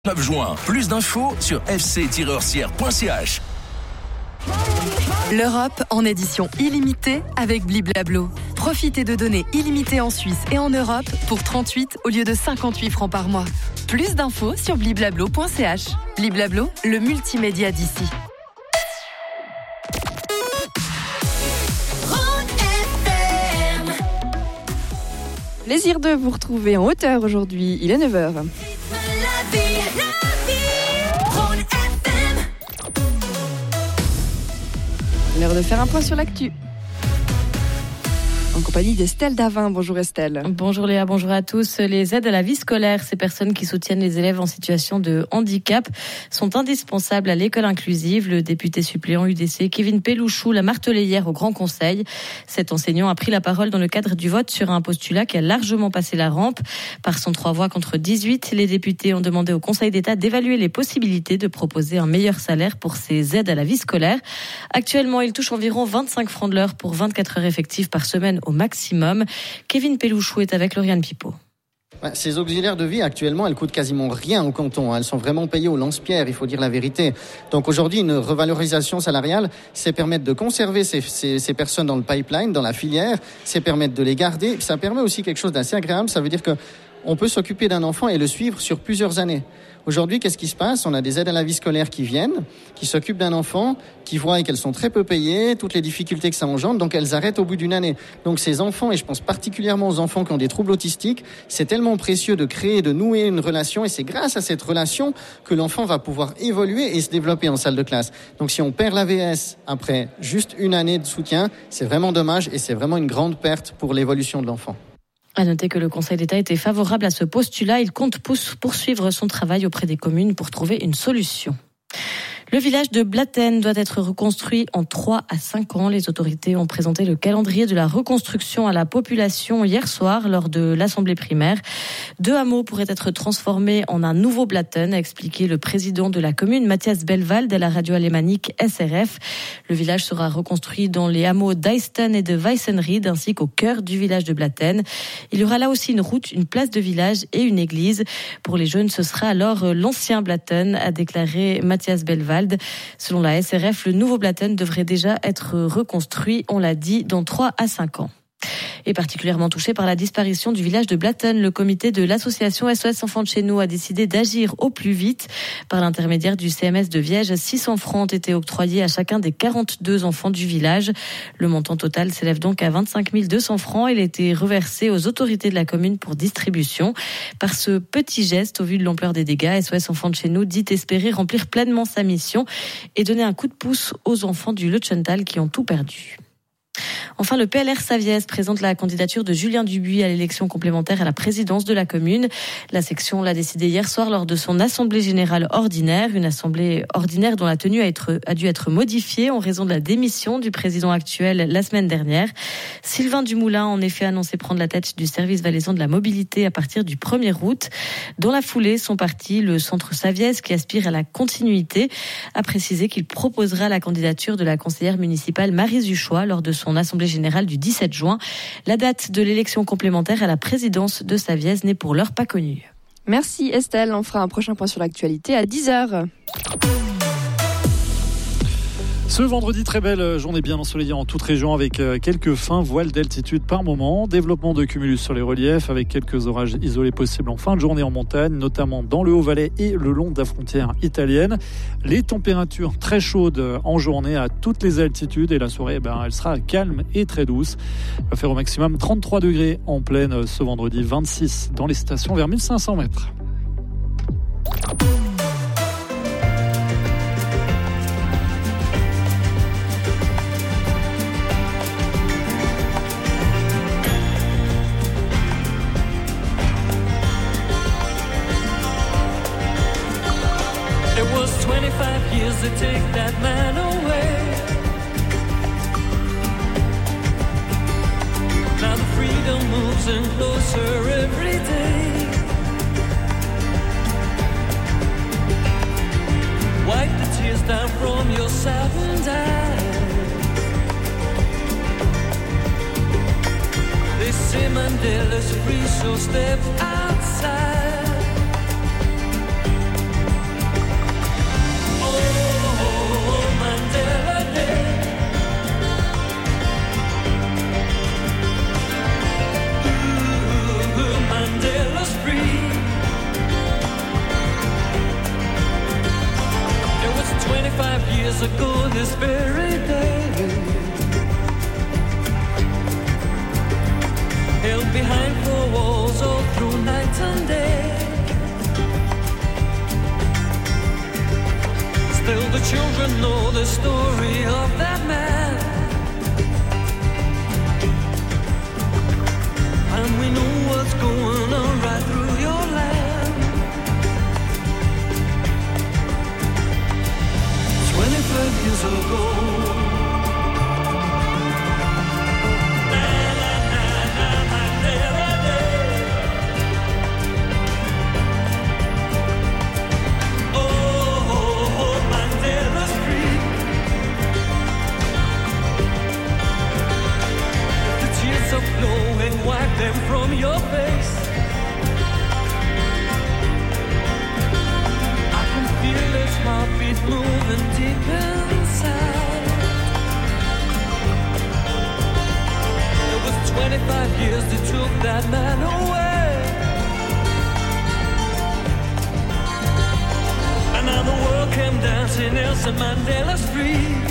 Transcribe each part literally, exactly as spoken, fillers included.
neuf juin. Plus d'infos sur f c tiret orsières point c h. L'Europe en édition illimitée avec Bliblablo. Profitez de données illimitées en Suisse et en Europe pour trente-huit au lieu de cinquante-huit francs par mois. Plus d'infos sur bliblablo point c h. Bliblablo, le multimédia d'ici. Plaisir de vous retrouver en hauteur aujourd'hui. Il est neuf heures. L'heure de faire un point sur l'actu. En compagnie d'Estelle Davin. Bonjour Estelle. Bonjour Léa, bonjour à tous. Les aides à la vie scolaire, ces personnes qui soutiennent les élèves en situation de handicap, sont indispensables à l'école inclusive. Le député suppléant U D C, Kevin Pelouchou, l'a martelé hier au Grand Conseil. Cet enseignant a pris la parole dans le cadre du vote sur un postulat qui a largement passé la rampe. Par cent trois voix contre dix-huit, les députés ont demandé au Conseil d'État d'évaluer les possibilités de proposer un meilleur salaire pour ces aides à la vie scolaire. Actuellement, il touche environ vingt-cinq francs de l'heure pour vingt-quatre heures effectives par semaine au maximum. Kevin Pelouchou est avec Lauriane Pipo. Ces auxiliaires de vie, actuellement, elles coûtent quasiment rien au canton. Elles sont vraiment payées au lance-pierre, il faut dire la vérité. Donc aujourd'hui, une revalorisation salariale, c'est permettre de conserver ces, ces, ces personnes dans le pipeline, dans la filière, c'est permettre de les garder. Ça permet aussi quelque chose d'assez agréable, ça veut dire que on peut s'occuper d'un enfant et le suivre sur plusieurs années. Aujourd'hui, qu'est-ce qui se passe ? On a des aides à la vie scolaire qui viennent, qui s'occupent d'un enfant, qui voient qu'elles sont très peu payées, toutes les difficultés que ça engendre, donc elles arrêtent au bout d'une année. Donc ces enfants, et je pense particulièrement aux enfants qui ont des troubles autistiques, c'est tellement précieux de créer, de nouer une relation, et c'est grâce à cette relation que l'enfant va pouvoir évoluer et se développer en salle de classe. Donc si on perd l'A V S après juste une année de soutien, c'est vraiment dommage et c'est vraiment une grande perte pour l'évolution de l'enfant. À noter que le Conseil d'État était favorable à ce postulat. Il compte poursuivre son travail auprès des communes pour trouver une solution. Le village de Blatten doit être reconstruit en trois à cinq ans. Les autorités ont présenté le calendrier de la reconstruction à la population hier soir lors de l'assemblée primaire. Deux hameaux pourraient être transformés en un nouveau Blatten, a expliqué le président de la commune, Mathias Belvald, à la radio alémanique S R F. Le village sera reconstruit dans les hameaux d'Eisten et de Weissenried, ainsi qu'au cœur du village de Blatten. Il y aura là aussi une route, une place de village et une église. Pour les jeunes, ce sera alors l'ancien Blatten, a déclaré Mathias Belvald. Selon la S R F, le nouveau Blatten devrait déjà être reconstruit, on l'a dit, dans trois à cinq ans. Et particulièrement touché par la disparition du village de Blatten, le comité de l'association S O S Enfants de chez nous a décidé d'agir au plus vite. Par l'intermédiaire du C M S de Viège, six cents francs ont été octroyés à chacun des quarante-deux enfants du village. Le montant total s'élève donc à vingt-cinq mille deux cents francs. Il a été reversé aux autorités de la commune pour distribution. Par ce petit geste, au vu de l'ampleur des dégâts, S O S Enfants de chez nous dit espérer remplir pleinement sa mission et donner un coup de pouce aux enfants du Lutschental qui ont tout perdu. Enfin, le P L R Savièse présente la candidature de Julien Dubuis à l'élection complémentaire à la présidence de la commune. La section l'a décidé hier soir lors de son assemblée générale ordinaire, une assemblée ordinaire dont la tenue a, être, a dû être modifiée en raison de la démission du président actuel la semaine dernière. Sylvain Dumoulin a en effet annoncé prendre la tête du service valaisan de la mobilité à partir du premier août. Dans la foulée, son parti, le Centre Savièse, qui aspire à la continuité, a précisé qu'il proposera la candidature de la conseillère municipale Marie Zuchois lors de son assemblée générale du dix-sept juin. La date de l'élection complémentaire à la présidence de Savièse n'est pour l'heure pas connue. Merci Estelle, on fera un prochain point sur l'actualité à dix heures. Ce vendredi, très belle journée bien ensoleillée en toute région avec quelques fins voiles d'altitude par moment. Développement de cumulus sur les reliefs avec quelques orages isolés possibles en fin de journée en montagne, notamment dans le Haut-Valais et le long de la frontière italienne. Les températures très chaudes en journée à toutes les altitudes et la soirée, ben, elle sera calme et très douce. Il va faire au maximum trente-trois degrés en plaine ce vendredi, vingt-six dans les stations vers mille cinq cents mètres. It was twenty-five years to take that man away. Now the freedom moves in closer every day. Wipe the tears down from your saddened eyes. They say Mandela's free, so step outside. years ago this very day, held behind four walls all through night and day. Still the children know the story of that man, and we know what's going on right through your land. Twenty-five years ago, and wipe them from your face. I can feel his heartbeat moving deep inside. It was twenty-five years that took that man away, and now the world came dancing Nelson Mandela Street.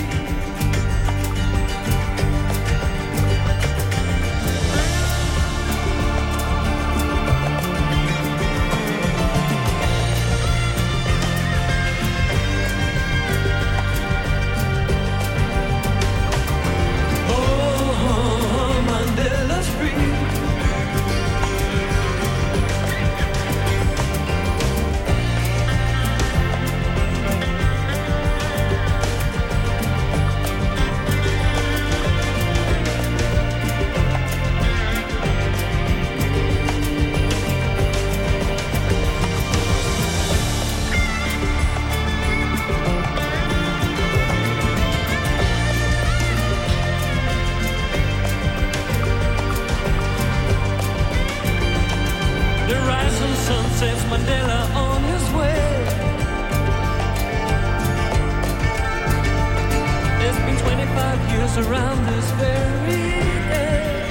Around this very day,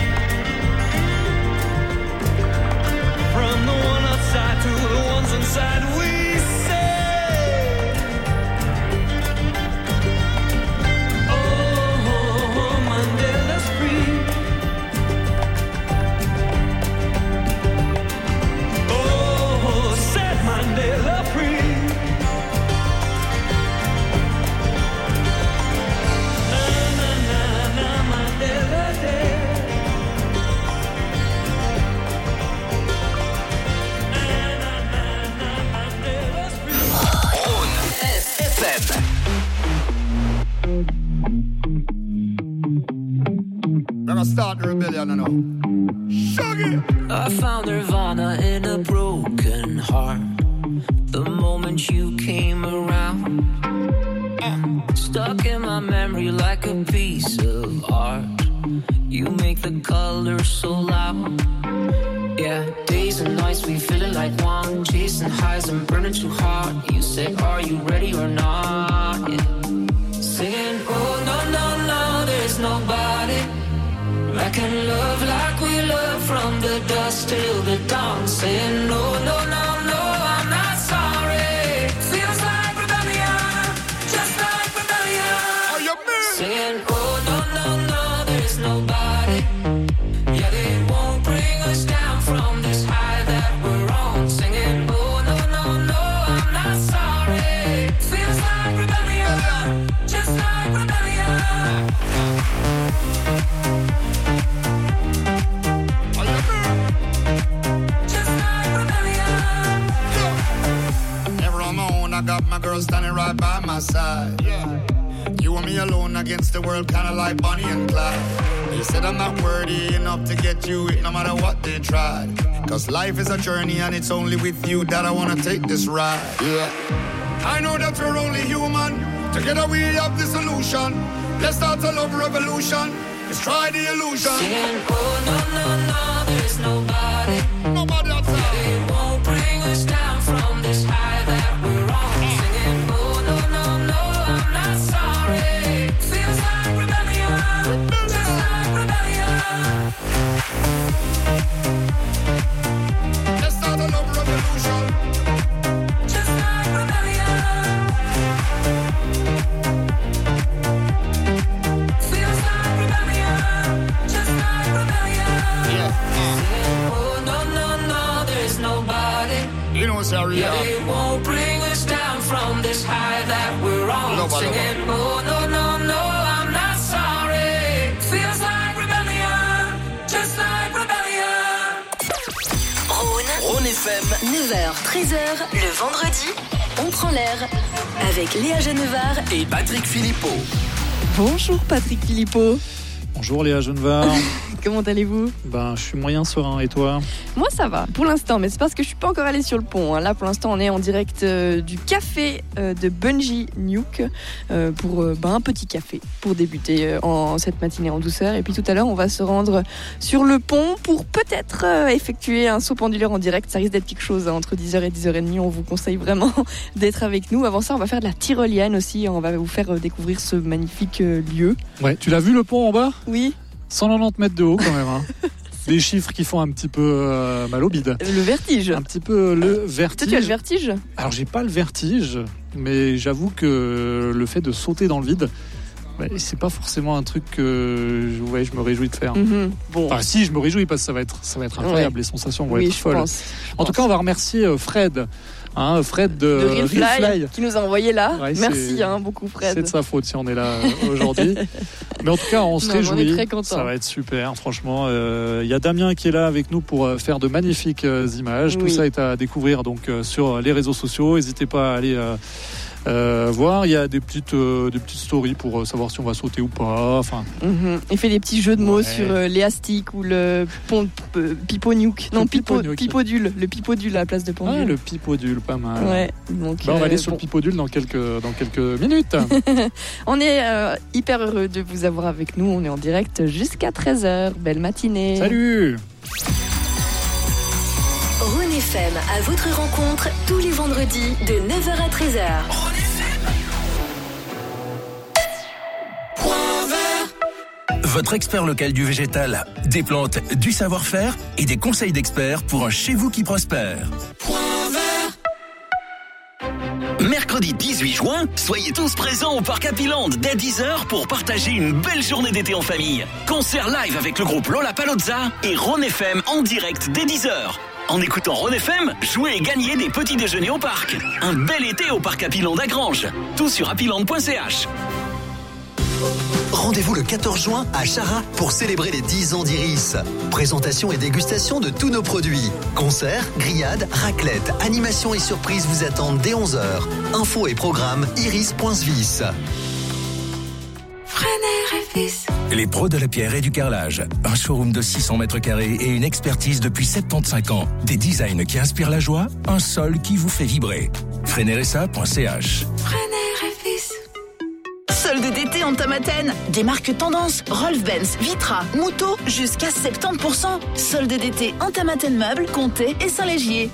from the one outside to the ones inside, we say, oh, Mandela's free. Oh, set Mandela free. Gonna start the rebellion, I know. Shaggy! I found Nirvana in a broken heart the moment you came around. Uh, stuck in my memory like a piece of art. You make the colors so loud. Yeah, days and nights we feeling like one, chasing highs and burning too hard. You say, are you ready or not? Yeah. Singing, oh no, no, no, there's nobody I can love like we love from the dusk till the dawn. Saying, no, no, no, no, I'm not sorry. Feels like rebellion, just like rebellion. Are you mean? Saying, oh no, no, no, there's nobody. Yeah, they won't bring us down from this high that we're on. Singing, oh no, no, no, I'm not sorry. Feels like rebellion, just like rebellion. I got my girl standing right by my side. Yeah. You and me alone against the world, kinda like Bonnie and Clyde. They said I'm not worthy enough to get you it, no matter what they tried. Cause life is a journey and it's only with you that I wanna take this ride. Yeah. I know that we're only human. Together we have the solution. Let's start a love revolution. Let's try the illusion. Saying, oh no, no, no, there's nobody. Nobody outside. They won't bring us down from this high that we're on. Singing, oh no, no, no, I'm not sorry. Feels like rebellion, just like rebellion. Let's start a love revolution. Just like rebellion. won't bring us down from this high that we're on. No, Singing, oh no, no, no, I'm not sorry. Feels like rebellion, just like rebellion. Rhône. Rhône F M. neuf heures, treize heures, le vendredi, on prend l'air avec Léa Genevard Et Patrick Philippot. Bonjour Patrick Philippot. Bonjour Léa Genevard. Comment allez-vous ? Ben, je suis moyen serein, et toi ? Moi ça va, pour l'instant, mais c'est parce que je suis pas encore allée sur le pont. Hein. Là pour l'instant on est en direct euh, du café euh, de Bungie Nuke euh, pour euh, ben, un petit café pour débuter euh, en cette matinée en douceur. Et puis tout à l'heure on va se rendre sur le pont pour peut-être euh, effectuer un saut pendulaire en direct. Ça risque d'être quelque chose hein, entre dix heures et dix heures trente. On vous conseille vraiment d'être avec nous. Avant ça on va faire de la tyrolienne aussi. On va vous faire euh, découvrir ce magnifique euh, lieu. Ouais, tu l'as vu le pont en bas ? Oui. cent quatre-vingt-dix mètres de haut quand même. Hein. Des chiffres qui font un petit peu euh, mal au bide. Le vertige. Un petit peu le vertige. Toi, tu as le vertige ? Alors, j'ai pas le vertige, mais j'avoue que le fait de sauter dans le vide, ouais, c'est pas forcément un truc que je, ouais, je me réjouis de faire. Mm-hmm. Bon. Enfin, si, je me réjouis parce que ça va être, ça va être incroyable. Ouais. Les sensations vont oui, être folles. Pense, en tout cas, on va remercier Fred. Hein, Fred de, de Real Fly, Fly, qui nous a envoyé là. Ouais, merci hein, beaucoup Fred. C'est de sa faute si on est là aujourd'hui. Mais en tout cas, on se non, réjouit. On est très contents. Ça va être super, franchement. Il euh, y a Damien qui est là avec nous pour euh, faire de magnifiques euh, images. Oui. Tout ça est à découvrir donc euh, sur les réseaux sociaux. N'hésitez pas à aller euh, euh, voir. Il y a des petites, euh, des petites stories pour euh, savoir si on va sauter ou pas. Enfin. Mm-hmm. Il fait des petits jeux de mots ouais. sur euh, l'élastique ou le pont euh, Piponuke. Non, pipo, Pipodule. Le Pipodule à la place de pendule. Ah, le Pipodule, pas mal. Ouais. Donc, bah, on va aller euh, sur bon. le Pipodule dans quelques, dans quelques minutes. On est euh, hyper heureux de vous avoir avec nous. On est en direct jusqu'à treize heures. Belle matinée. Salut. Rhône F M à votre rencontre tous les vendredis de neuf heures à treize heures. Rhône F M. Votre expert local du végétal, des plantes, du savoir-faire et des conseils d'experts pour un chez vous qui prospère. Mercredi dix-huit juin, soyez tous présents au Parc Happyland dès dix heures pour partager une belle journée d'été en famille. Concert live avec le groupe Lollapalooza et Rhône F M en direct dès dix heures. En écoutant Rhône F M, jouez et gagnez des petits déjeuners au parc. Un bel été au Parc Happyland à Granges. Tout sur happyland point c h. Rendez-vous le quatorze juin à Chara pour célébrer les dix ans d'Iris. Présentation et dégustation de tous nos produits. Concerts, grillades, raclette, animations et surprises vous attendent dès onze heures. Infos et programmes iris point svis. Les pros de la pierre et du carrelage. Un showroom de six cents mètres carrés et une expertise depuis soixante-quinze ans. Des designs qui inspirent la joie, un sol qui vous fait vibrer. freinet r s a point c h. Solde d'été en Tamaten. Des marques Tendance, Rolf-Benz, Vitra, Muto, jusqu'à soixante-dix pour cent. Solde d'été en Tamaten Meubles, Comté et Saint-Légier.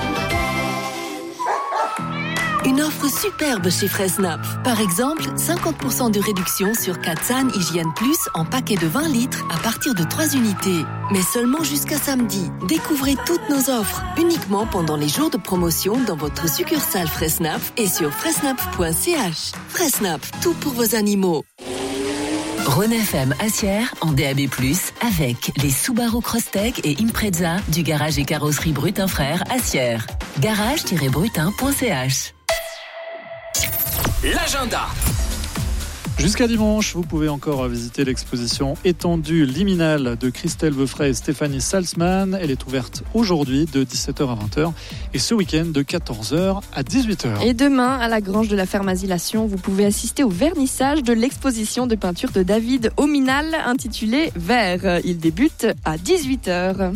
Une offre superbe chez Fressnapf. Par exemple, cinquante pour cent de réduction sur Katsan Hygiène Plus en paquet de vingt litres à partir de trois unités. Mais seulement jusqu'à samedi. Découvrez toutes nos offres uniquement pendant les jours de promotion dans votre succursale Fressnapf et sur fressnapf point c h. Fressnapf, tout pour vos animaux. Rhône F M Assières en D A B plus, avec les Subaru Crosstech et Impreza du garage et carrosserie Brutin Frères Assières. garage tiret brutin point c h. L'agenda. Jusqu'à dimanche, vous pouvez encore visiter l'exposition étendue liminale de Christelle Veufray et Stéphanie Salzman. Elle est ouverte aujourd'hui de dix-sept heures à vingt heures et ce week-end de quatorze heures à dix-huit heures. Et demain, à la Grange de la Ferme Asilation, vous pouvez assister au vernissage de l'exposition de peinture de David Ominal intitulée Vert. Il débute à dix-huit heures.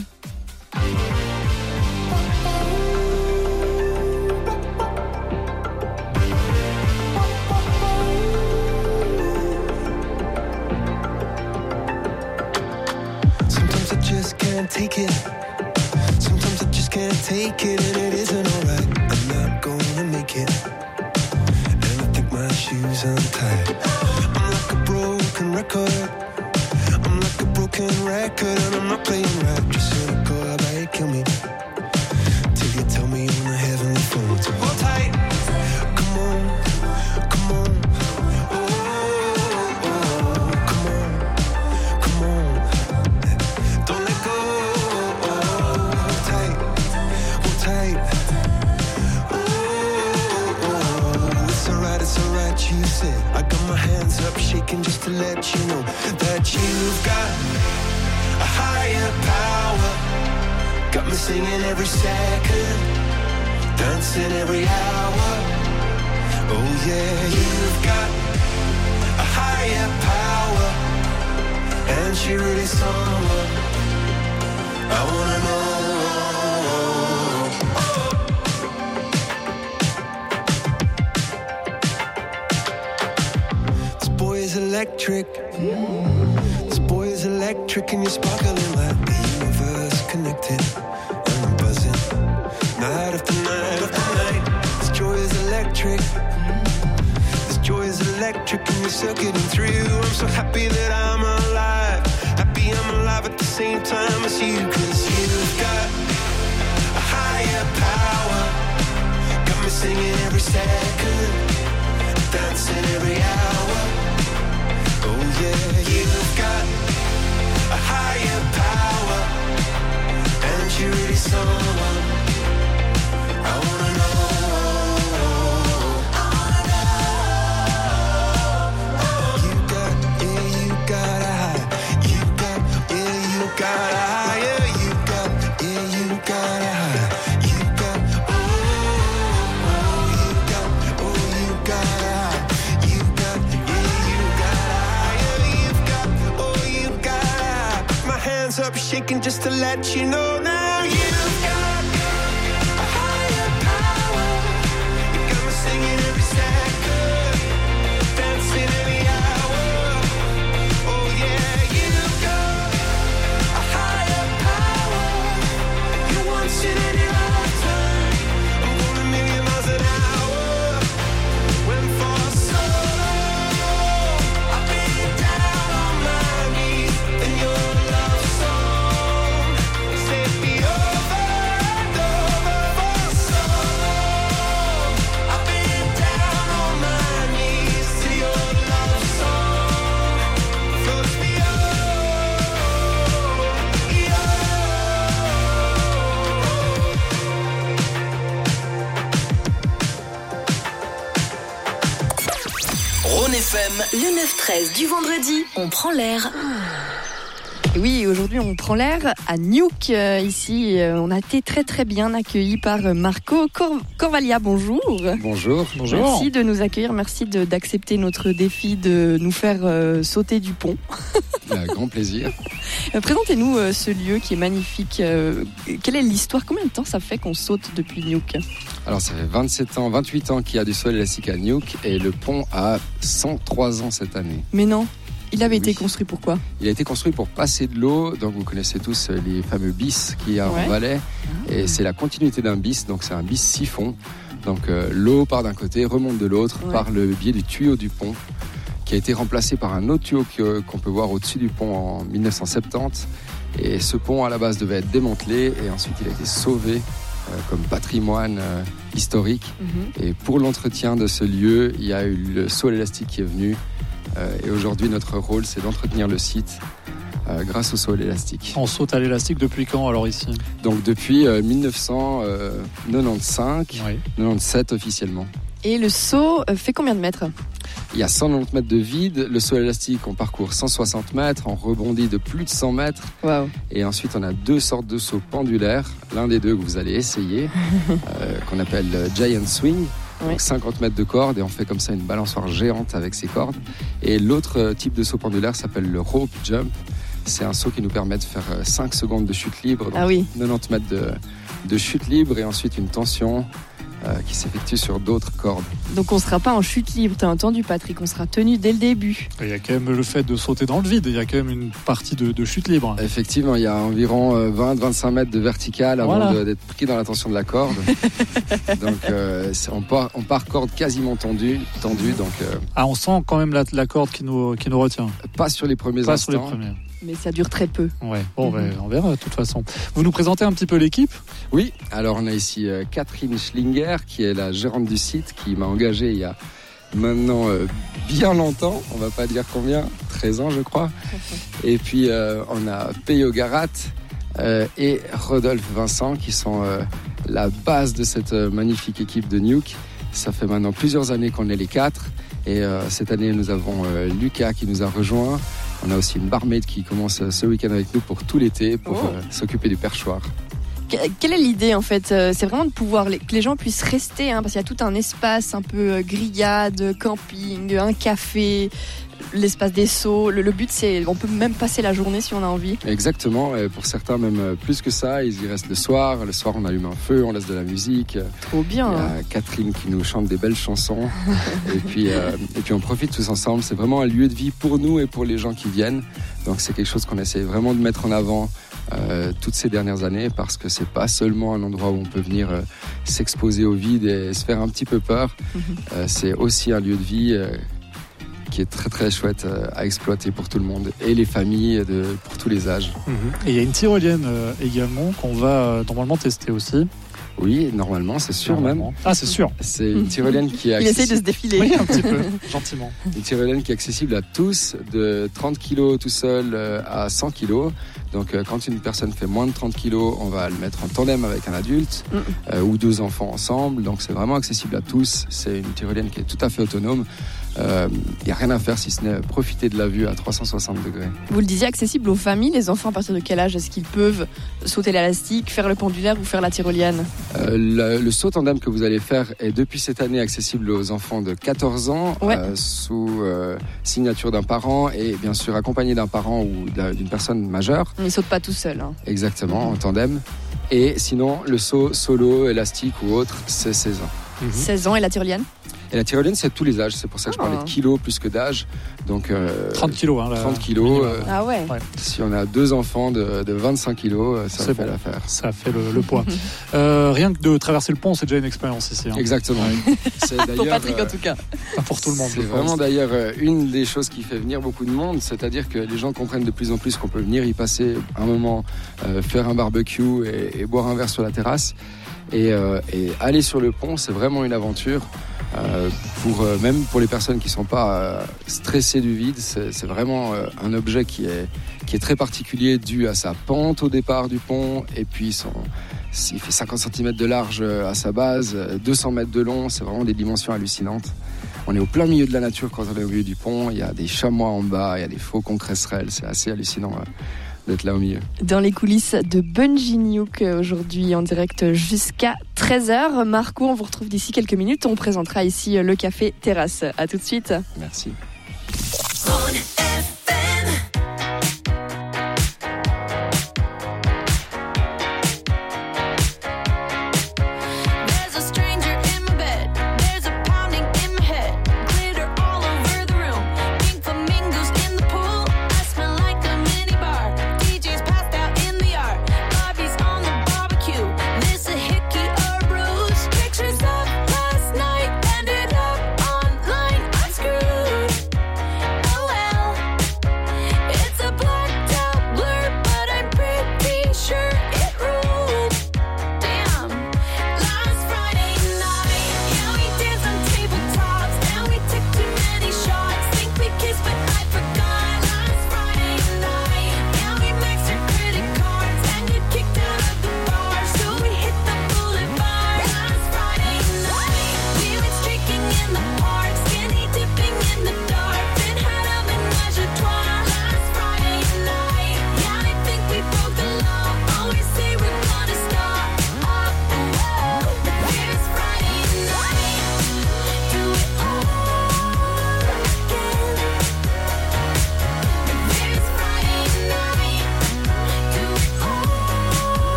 Take it. Sometimes I just can't take it, and it isn't alright. I'm not gonna make it, and I think my shoes untied. I'm like a broken record. I'm like a broken record, and I'm not playing right. Just shaking just to let you know that you've got a higher power. Got me singing every second, dancing every hour. Oh yeah, you've got a higher power, and she really someone I wanna know. This boy is electric. This boy is electric, and you're sparkling like the universe connected. And I'm buzzing night after night after night. This joy is electric. This joy is electric, and you're circuiting through. I'm so happy that I'm alive. Happy I'm alive at the same time as you. Cause you've got a higher power. Got me singing every second, dancing every hour. Oh yeah, you've got a higher power, and you're really someone I wanna know. You got, yeah, you got a high. You got, yeah, you got a higher. You got, yeah, you got a high. You got, oh, oh, you got, oh, you got a high. You got, yeah, you got a higher. You've got, oh, you got a high. My hands up shaking just to let you know now. You've got a higher power. You got me singing every second, dancing every hour. Oh yeah, you've got a higher power. You once in any lifetime. I'm going a million miles an hour. Went for so long, I've been down on my knees in your love song. Set me over and over for so long. I've been down on my knees to your love song. Floats me over, Rhône F M. Le neuf treize du vendredi, on prend l'air. Et oui, aujourd'hui on prend l'air à Nuuk. Euh, ici, euh, on a été très très bien accueillis par Marco Cor- Corvalia. Bonjour. Bonjour. Bonjour. Merci de nous accueillir, merci de, d'accepter notre défi de nous faire euh, sauter du pont. Un grand plaisir. Euh, présentez-nous euh, ce lieu qui est magnifique. Euh, quelle est l'histoire? Combien de temps ça fait qu'on saute depuis Nuuk? Alors ça fait vingt-sept ans, vingt-huit ans qu'il y a du sol élastique à Nuuk et le pont a cent trois ans cette année. Mais non, il avait Oui. été construit pour quoi? Il a été construit pour passer de l'eau, donc vous connaissez tous les fameux bis qu'il y a Ouais. en Valais. Et c'est la continuité d'un bis, donc c'est un bis siphon. Donc euh, l'eau part d'un côté, remonte de l'autre Ouais. par le biais du tuyau du pont, qui a été remplacé par un autre tuyau que- qu'on peut voir au-dessus du pont en dix-neuf cent soixante-dix. Et ce pont à la base devait être démantelé et ensuite il a été sauvé euh, comme patrimoine euh, historique. Mhm. Et pour l'entretien de ce lieu, il y a eu le saut élastique qui est venu. Euh, et aujourd'hui, notre rôle, c'est d'entretenir le site euh, grâce au saut élastique. On saute à l'élastique depuis quand alors ici? Donc depuis euh, dix-neuf cent quatre-vingt-quinze, Oui. quatre-vingt-dix-sept officiellement. Et le saut euh, fait combien de mètres? Il y a cent quatre-vingt-dix mètres de vide. Le saut élastique, on parcourt cent soixante mètres. On rebondit de plus de cent mètres. Waouh. Et ensuite, on a deux sortes de sauts pendulaires. L'un des deux que vous allez essayer, euh, qu'on appelle le Giant Swing. Oui. Donc cinquante mètres de corde et on fait comme ça une balançoire géante avec ces cordes. Et l'autre euh, type de saut pendulaire s'appelle le Rope Jump. C'est un saut qui nous permet de faire euh, cinq secondes de chute libre. Donc Ah oui. quatre-vingt-dix mètres de, de chute libre et ensuite une tension euh, qui s'effectue sur d'autres cordes. Donc on sera pas en chute libre, t'as entendu Patrick, on sera tenu dès le début. Il y a quand même le fait de sauter dans le vide, il y a quand même une partie de, de chute libre. Effectivement, il y a environ euh, vingt à vingt-cinq mètres de vertical avant Voilà. de- d'être pris dans la tension de la corde. Donc euh, c'est- on, part, on part corde quasiment tendue, tendue donc euh, Ah, on sent quand même la, la corde qui nous, qui nous retient. pas sur les premiers Pas sur instants. les premiers. Mais ça dure très peu. Ouais. Bon, Mhm. ben, on verra de toute façon. Vous nous présentez un petit peu l'équipe? Oui, alors on a ici euh, Catherine Schlinger qui est la gérante du site qui m'a engagé il y a maintenant euh, bien longtemps, on va pas dire combien, treize ans je crois. Et puis euh, on a Peyo Garat euh, et Rodolphe Vincent qui sont euh, la base de cette euh, magnifique équipe de Nuuk. Ça fait maintenant plusieurs années qu'on est les quatre Et euh, cette année, nous avons euh, Lucas qui nous a rejoint. On a aussi une barmaid qui commence ce week-end avec nous pour tout l'été, pour oh. euh, s'occuper du perchoir. Quelle est l'idée en fait ? C'est vraiment de pouvoir que les gens puissent rester, hein, parce qu'il y a tout un espace un peu grillade, camping, un café, l'espace des seaux. Le, le but c'est on peut même passer la journée si on a envie. Exactement, et pour certains même plus que ça, ils y restent le soir. Le soir on allume un feu, on laisse de la musique. Trop bien. Il y a Catherine qui nous chante des belles chansons et puis euh, et puis on profite tous ensemble. C'est vraiment un lieu de vie pour nous et pour les gens qui viennent. Donc c'est quelque chose qu'on essaie vraiment de mettre en avant. Euh, toutes ces dernières années, parce que c'est pas seulement un endroit où on peut venir euh, s'exposer au vide et se faire un petit peu peur. Mm-hmm. Euh, c'est aussi un lieu de vie euh, qui est très très chouette euh, à exploiter pour tout le monde et les familles de, pour tous les âges. Mm-hmm. Et il y a une tyrolienne euh, également qu'on va euh, normalement tester aussi. Oui, normalement, c'est sûr normalement. même. Ah, c'est sûr. C'est une tyrolienne qui est accessible. Il essaie de se défiler. Oui, un petit peu, gentiment. Une tyrolienne qui est accessible à tous, de trente kilos tout seul à cent kilos. Donc, quand une personne fait moins de trente kilos, on va le mettre en tandem avec un adulte mm. euh, ou deux enfants ensemble. Donc, c'est vraiment accessible à tous. C'est une tyrolienne qui est tout à fait autonome. Il euh, n'y a rien à faire si ce n'est profiter de la vue à trois cent soixante degrés. Vous le disiez, accessible aux familles. Les enfants, à partir de quel âge est-ce qu'ils peuvent sauter l'élastique, faire le pendulaire ou faire la tyrolienne ? euh, le, le saut tandem que vous allez faire est depuis cette année accessible aux enfants de quatorze ans, ouais. euh, sous euh, signature d'un parent et bien sûr accompagné d'un parent ou d'une personne majeure. Ils ne sautent pas tout seuls. Hein. Exactement, en tandem. Et sinon, le saut solo, élastique ou autre, c'est seize ans. Mmh. seize ans et la tyrolienne ? Et la tyrolienne, c'est tous les âges. C'est pour ça que je parlais de kilos plus que d'âge. Donc, euh, trente kilos. Hein, la... trente kilos. Euh, ah ouais. ouais. Si on a deux enfants de, de vingt-cinq kilos, ça c'est fait bon. L'affaire. Ça fait le, le poids. euh, rien que de traverser le pont, c'est déjà une expérience ici. Hein. Exactement. C'est pour Patrick en tout cas. Pas pour tout le monde. C'est vraiment d'ailleurs une des choses qui fait venir beaucoup de monde. C'est-à-dire que les gens comprennent de plus en plus qu'on peut venir y passer un moment, euh, faire un barbecue et, et boire un verre sur la terrasse. Et, euh, et aller sur le pont, c'est vraiment une aventure. Euh, pour, euh, même pour les personnes qui ne sont pas euh, stressées du vide, c'est, c'est vraiment euh, un objet qui est, qui est très particulier dû à sa pente au départ du pont et puis son, il fait cinquante centimètres de large à sa base, deux cents mètres de long, c'est vraiment des dimensions hallucinantes. On est au plein milieu de la nature quand on est au milieu du pont, il y a des chamois en bas, il y a des faucons cresserelles, c'est assez hallucinant. Euh. d'être là au milieu. Dans les coulisses de Bungee Nuke aujourd'hui en direct jusqu'à treize heures. Marco, on vous retrouve d'ici quelques minutes. On présentera ici le café terrasse. À tout de suite. Merci.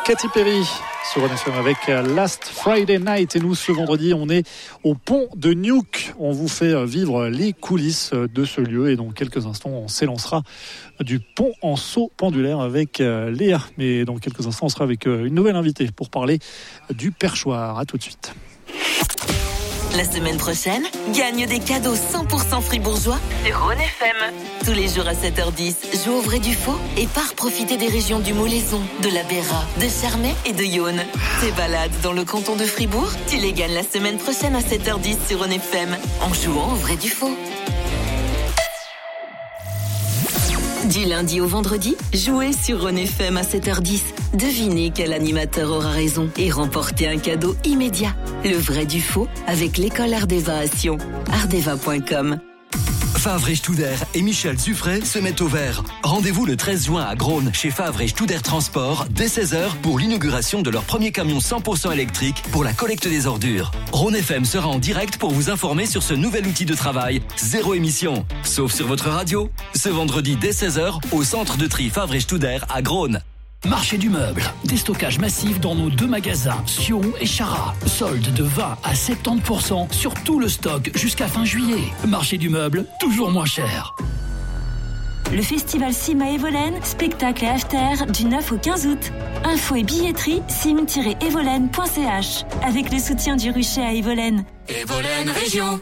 Katy Perry sur Ron F M avec Last Friday Night. Et nous, ce vendredi, on est au pont de Nuuk. On vous fait vivre les coulisses de ce lieu. Et dans quelques instants, on s'élancera du pont en saut pendulaire avec Léa. Mais dans quelques instants, on sera avec une nouvelle invitée pour parler du perchoir. À tout de suite. La semaine prochaine, gagne des cadeaux cent pour cent fribourgeois sur Ron F M. Tous les jours à sept heures dix, joue au vrai du faux et pars profiter des régions du Molaison, de la Béra, de Charmey et de Yonne. Tes balades dans le canton de Fribourg, tu les gagnes la semaine prochaine à sept heures dix sur Ron F M en jouant au vrai du faux. Du lundi au vendredi, jouez sur Ron F M à sept heures dix. Devinez quel animateur aura raison et remportez un cadeau immédiat. Le vrai du faux avec l'école Ardeva à Sion. ardeva point com. Favre et Studer et Michel Zuffray se mettent au vert. Rendez-vous le treize juin à Grosne chez Favre et Studer Transport dès seize heures pour l'inauguration de leur premier camion cent pour cent électrique pour la collecte des ordures. Ron F M sera en direct pour vous informer sur ce nouvel outil de travail. Zéro émission, sauf sur votre radio. Ce vendredi dès seize heures au centre de tri Favre et Studer à Grosne. Marché du meuble, déstockage massif dans nos deux magasins, Sion et Chara. Solde de vingt à soixante-dix pour cent sur tout le stock jusqu'à fin juillet. Marché du meuble, toujours moins cher. Le festival Sim à Evolène, spectacle et after du neuf au quinze août. Info et billetterie sim tiret evolène point c h avec le soutien du Rucher à Evolène. Evolène Région.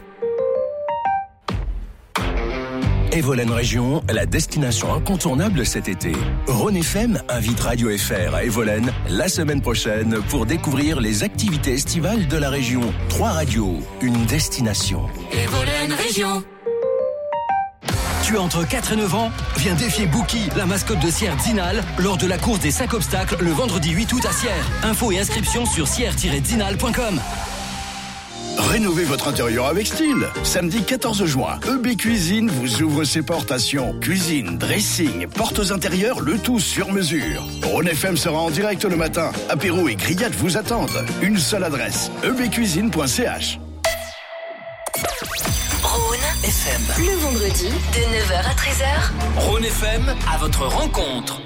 Evolène Région, la destination incontournable cet été. Ron F M invite Radio F R à Evolène la semaine prochaine pour découvrir les activités estivales de la région. Trois radios, une destination. Evolène Région. Tu as entre quatre et neuf ans? Viens défier Bouki, la mascotte de Sierre Zinal, lors de la course des cinq obstacles le vendredi huit août à Sierre. Infos et inscriptions sur sierre tiret zinal point com. Rénovez votre intérieur avec style. Samedi quatorze juin, E B Cuisine vous ouvre ses portes à Sion. Cuisine, dressing, portes intérieures, le tout sur mesure. Ron F M sera en direct le matin. Apéro et grillades vous attendent. Une seule adresse, e b cuisine point c h. Ron F M. Le vendredi de neuf heures à treize heures. Ron F M à votre rencontre.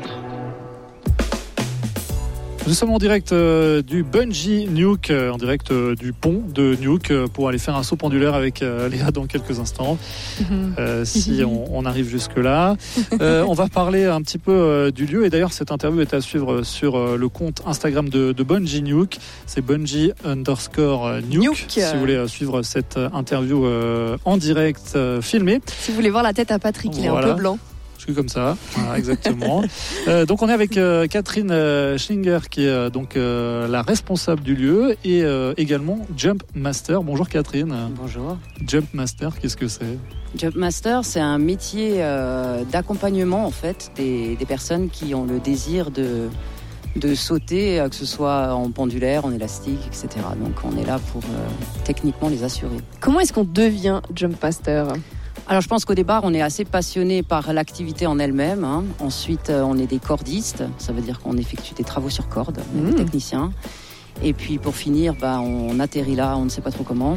Nous sommes en direct euh, du Bungee Nuuk, euh, en direct euh, du pont de Nuuk euh, pour aller faire un saut pendulaire avec euh, Léa dans quelques instants, euh, si on, on arrive jusque-là. Euh, on va parler un petit peu euh, du lieu et d'ailleurs cette interview est à suivre sur euh, le compte Instagram de, de Bungee Nuuk. C'est Bungee underscore Nuuk. Si vous voulez euh, suivre cette euh, interview euh, en direct euh, filmée. Si vous voulez voir la tête à Patrick, il voilà. est un peu blanc. Comme ça, voilà, exactement. euh, donc on est avec euh, Catherine euh, Schlinger qui est euh, donc euh, la responsable du lieu et euh, également Jump Master. Bonjour Catherine. Bonjour. Jump Master, qu'est-ce que c'est? Jump Master, c'est un métier euh, d'accompagnement en fait des, des personnes qui ont le désir de de sauter, que ce soit en pendulaire, en élastique, et cetera. Donc on est là pour euh, techniquement les assurer. Comment est-ce qu'on devient Jump Master ? Alors je pense qu'au départ on est assez passionné par l'activité en elle-même, hein. Ensuite euh, on est des cordistes, ça veut dire qu'on effectue des travaux sur corde, on est mmh. des techniciens. Et puis pour finir, bah, on atterrit là, on ne sait pas trop comment.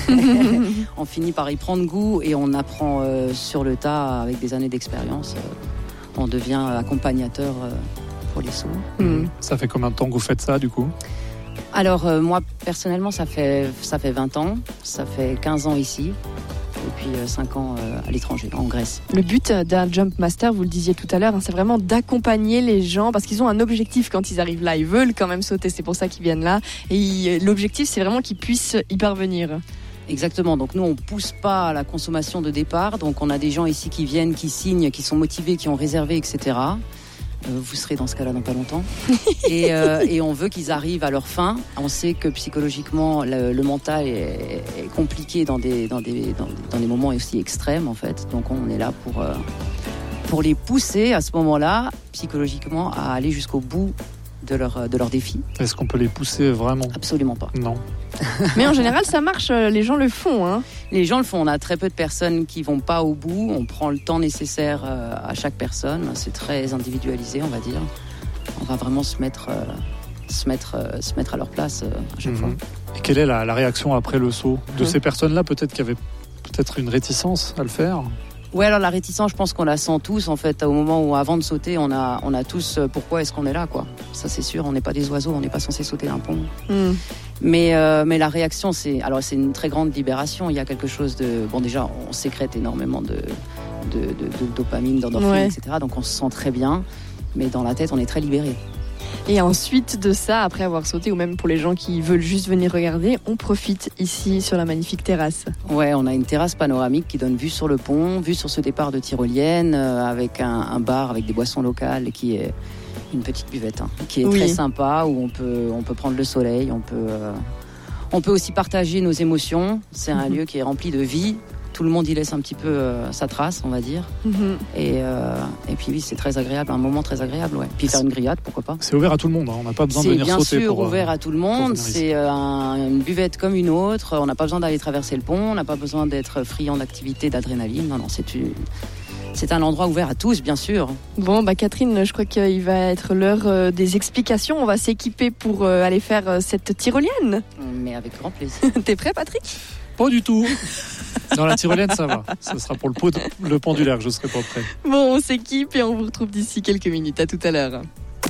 On finit par y prendre goût et on apprend euh, sur le tas avec des années d'expérience. Euh, on devient accompagnateur euh, pour les sauts. Mmh. Ça fait combien de temps que vous faites ça du coup ? Alors euh, moi personnellement ça fait, ça fait vingt ans, ça fait quinze ans ici. Et puis cinq ans à l'étranger, en Grèce. Le but d'un Jump Master, vous le disiez tout à l'heure, c'est vraiment d'accompagner les gens parce qu'ils ont un objectif quand ils arrivent là. Ils veulent quand même sauter, c'est pour ça qu'ils viennent là. Et l'objectif, c'est vraiment qu'ils puissent y parvenir. Exactement, donc nous on pousse pas à la consommation de départ. Donc on a des gens ici qui viennent, qui signent, qui sont motivés, qui ont réservé, et cetera. Euh, vous serez dans ce cas-là dans pas longtemps. et, euh, et on veut qu'ils arrivent à leur fin. On sait que psychologiquement, le, le mental est, est compliqué dans des, dans, des, dans, dans des moments aussi extrêmes, en fait. Donc on est là pour, euh, pour les pousser à ce moment-là, psychologiquement, à aller jusqu'au bout de leur, de leur défi. Est-ce qu'on peut les pousser vraiment ? Absolument pas. Non. Mais en général, ça marche, les gens le font. Hein. Les gens le font. On a très peu de personnes qui vont pas au bout. On prend le temps nécessaire à chaque personne. C'est très individualisé, on va dire. On va vraiment se mettre, euh, se mettre, euh, se mettre à leur place euh, à chaque mmh. fois. Et quelle est la, la réaction après le saut de mmh. ces personnes-là, peut-être qui avaient peut-être une réticence à le faire ? Ouais, alors la réticence, je pense qu'on la sent tous en fait. Au moment où, avant de sauter, on a, on a tous euh, pourquoi est-ce qu'on est là, quoi. Ça c'est sûr, on n'est pas des oiseaux, on n'est pas censé sauter d'un pont. Mm. Mais, euh, mais la réaction, c'est, alors c'est une très grande libération. Il y a quelque chose de, bon déjà, on sécrète énormément de, de, de, de dopamine, d'endorphine, Ouais. et cetera. Donc on se sent très bien, mais dans la tête, on est très libéré. Et ensuite de ça, après avoir sauté, ou même pour les gens qui veulent juste venir regarder, on profite ici sur la magnifique terrasse. Ouais, on a une terrasse panoramique qui donne vue sur le pont, vue sur ce départ de tyrolienne, euh, avec un, un bar avec des boissons locales qui est une petite buvette, hein, qui est Oui. très sympa, où on peut, on peut prendre le soleil, on peut, euh, on peut aussi partager nos émotions. C'est un Mhm. lieu qui est rempli de vie. Tout le monde y laisse un petit peu euh, sa trace, on va dire. Mhm. Et, euh, et puis oui, c'est très agréable, un moment très agréable. Ouais. Puis faire une grillade, pourquoi pas. C'est ouvert à tout le monde, hein. On n'a pas besoin de C'est venir bien sauter sûr pour. euh, ouvert à tout le monde. C'est euh, un- une buvette comme une autre. On n'a pas besoin d'aller traverser le pont. On n'a pas besoin d'être friand d'activité, d'adrénaline. Non, non, c'est une- c'est un endroit ouvert à tous, bien sûr. Bon, bah Catherine, je crois qu'il va être l'heure euh, des explications. On va s'équiper pour euh, aller faire euh, cette tyrolienne. Mais avec grand plaisir. T'es prêt, Patrick? Pas du tout. Dans la tyrolienne, ça va. Ce sera pour le, pot- le pendulaire, je serai pas prêt. Bon, on s'équipe et on vous retrouve d'ici quelques minutes. À tout à l'heure.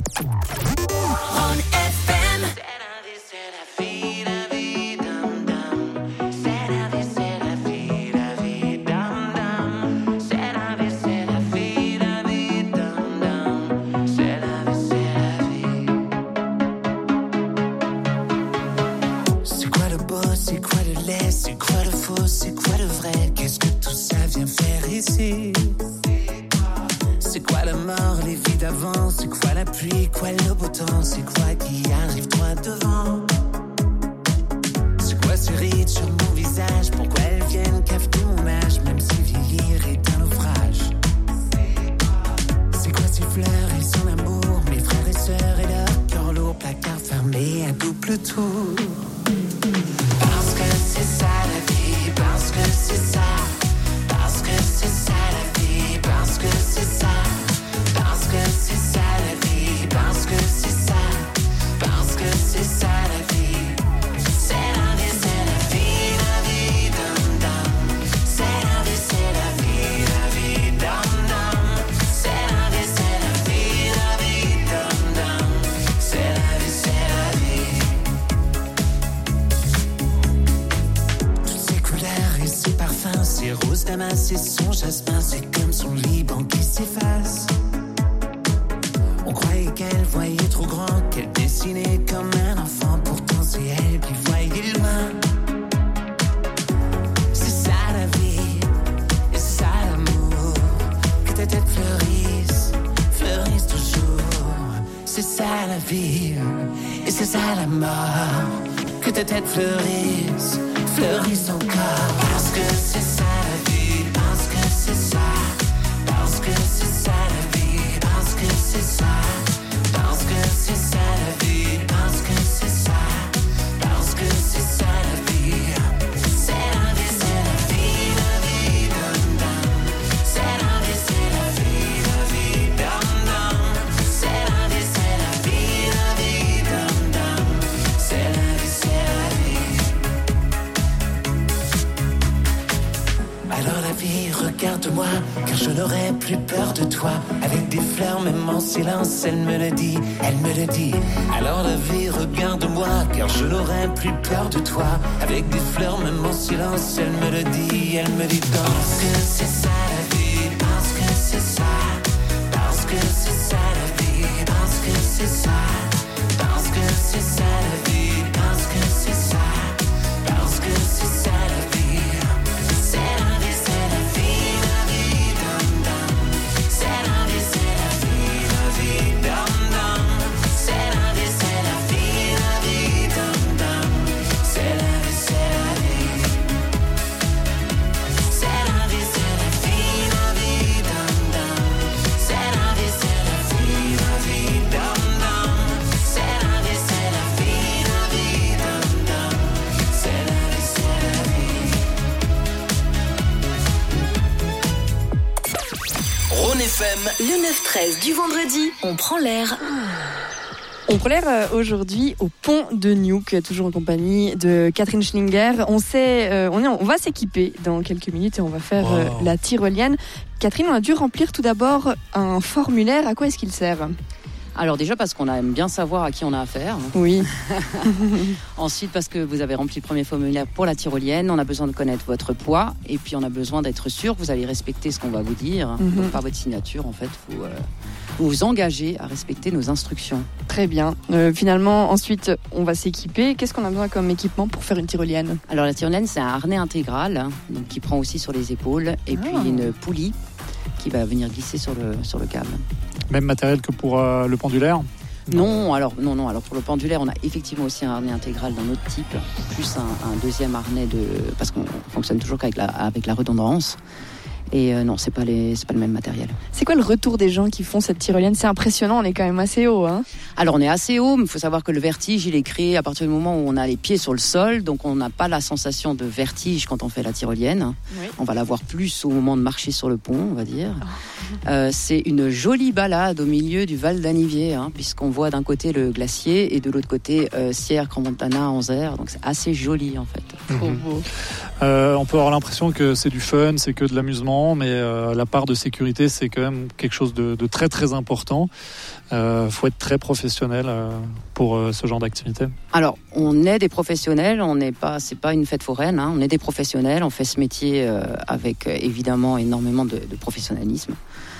C'est quoi le beau, c'est quoi le laid, c'est quoi le faux, c'est quoi le vrai, qu'est-ce que tout ça vient faire ici? C'est quoi la mort, les vies d'avant, c'est quoi la pluie, quoi le beau temps, c'est quoi qui arrive droit devant? C'est quoi ces rides sur mon visage, pourquoi elles viennent cafeter mon âge, même si vieillir est un naufrage? C'est quoi ces fleurs et son amour, mes frères et sœurs et leur cœur lourd, placard fermé à double tour? Parce que c'est ça la vie, parce que c'est ça, parce que c'est ça la vie, parce que c'est ça, parce que c'est ça la vie, parce que c'est ça, parce que c'est ça la vie. C'est la vie, c'est la vie, la vie, dum dum. C'est la vie, c'est la vie, la vie, dum dum. C'est la vie, c'est la vie, la vie, dum dum. C'est la vie, c'est la vie. Toutes ces couleurs et ces parfums, ces roses damas et son jasmin, c'est comme son Liban qui s'efface. On croyait qu'elle voyait trop grand, qu'elle dessinait comme un enfant, pourtant c'est elle qui voyait loin. C'est ça la vie, et c'est ça l'amour, que ta tête fleurisse, fleurisse toujours. C'est ça la vie, et c'est ça la mort, que ta tête fleurisse, fleurisse encore. Parce que c'est ça la vie, parce que c'est ça, parce que c'est ça la vie, parce que c'est ça, parce que c'est ça la vie, parce que c'est ça, parce que c'est ça la vie. C'est la vie, c'est la vie, la vie, dum dum. C'est la vie, c'est la vie, la vie, dum dum. C'est la vie, c'est la vie, la vie, dum dum. C'est la vie, c'est la vie. Alors la vie, regarde-moi, car je n'aurai plus peur de toi. Avec des fleurs, même en silence, elle me le dit, elle me le dit. Alors la vie, regarde-moi, car je n'aurai plus peur de toi. Avec des fleurs, même en silence, elle me le dit, elle me dit danse. Parce que c'est ça la vie, parce que c'est ça, parce que c'est ça la vie, parce que c'est ça, parce que c'est ça la vie, parce que c'est ça, parce que c'est ça la vie. C'est la vie, c'est la vie, la vie, dum dum. C'est la vie, c'est la vie, la vie, dum dum. C'est la vie, c'est la vie, la vie, dum dum. C'est la vie, c'est la vie. C'est la vie, c'est la vie, la vie, dum dum. C'est la vie, c'est la vie, la vie, dum dum. C'est la vie, c'est la vie, la vie, dum dum. C'est la vie, c'est la vie. Rhône F M. Le neuf treize du vendredi, on prend l'air. On prend l'air aujourd'hui au pont de Nuuk, toujours en compagnie de Catherine Schlinger. On sait, euh, on, est, on va s'équiper dans quelques minutes et on va faire wow. euh, la tyrolienne. Catherine, on a dû remplir tout d'abord un formulaire. À quoi est-ce qu'il sert ? Alors déjà parce qu'on aime bien savoir à qui on a affaire. Oui. Ensuite parce que vous avez rempli le premier formulaire pour la tyrolienne, on a besoin de connaître votre poids et puis on a besoin d'être sûr que vous allez respecter ce qu'on va vous dire. Mm-hmm. Donc par votre signature en fait, vous euh, vous, vous engagez à respecter nos instructions. Très bien. Euh, finalement ensuite on va s'équiper. Qu'est-ce qu'on a besoin comme équipement pour faire une tyrolienne ? Alors la tyrolienne c'est un harnais intégral donc, qui prend aussi sur les épaules et ah. puis une poulie qui va venir glisser sur le, sur le câble. Même matériel que pour euh, le pendulaire ? Non, alors non, non. Alors pour le pendulaire, on a effectivement aussi un harnais intégral d'un autre type, plus un, un deuxième harnais de, parce qu'on fonctionne toujours qu'avec la, avec la redondance. Et euh, non, c'est pas les, c'est pas le même matériel. C'est quoi le retour des gens qui font cette tyrolienne ? C'est impressionnant, on est quand même assez haut, hein ? Alors on est assez haut, mais il faut savoir que le vertige, il est créé à partir du moment où on a les pieds sur le sol, donc on n'a pas la sensation de vertige quand on fait la tyrolienne. Oui. On va l'avoir plus au moment de marcher sur le pont, on va dire. Oh. Euh, c'est une jolie balade au milieu du Val d'Anivier, hein, puisqu'on voit d'un côté le glacier et de l'autre côté euh, Sierre, Crans-Montana, Anzère, donc c'est assez joli en fait. Trop beau. Euh, on peut avoir l'impression que c'est du fun, c'est que de l'amusement, mais euh, la part de sécurité, c'est quand même quelque chose de, de très très important. Il euh, faut être très professionnel euh, pour euh, ce genre d'activité. Alors, on est des professionnels, on n'est pas, c'est pas une fête foraine, hein, on est des professionnels, on fait ce métier euh, avec euh, évidemment énormément de, de professionnalisme.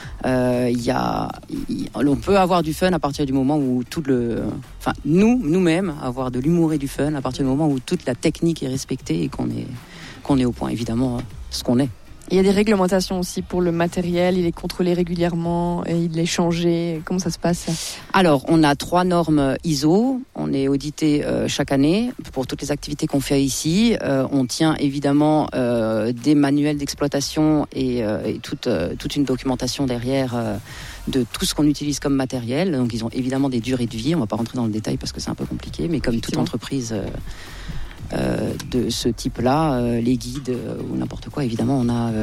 Euh, y a, y, on peut avoir du fun à partir du moment où tout le, enfin nous, nous-mêmes, avoir de l'humour et du fun à partir du moment où toute la technique est respectée et qu'on est, qu'on est au point, évidemment, ce qu'on est. Il y a des réglementations aussi pour le matériel, il est contrôlé régulièrement, et il est changé. Comment ça se passe ? Alors, on a trois normes I S O. On est audité euh, chaque année pour toutes les activités qu'on fait ici. Euh, on tient évidemment euh, des manuels d'exploitation et, euh, et toute, euh, toute une documentation derrière euh, de tout ce qu'on utilise comme matériel. Donc, ils ont évidemment des durées de vie. On ne va pas rentrer dans le détail parce que c'est un peu compliqué, mais comme toute entreprise... Euh, Euh, de ce type-là, euh, les guides euh, ou n'importe quoi, évidemment, on a, euh,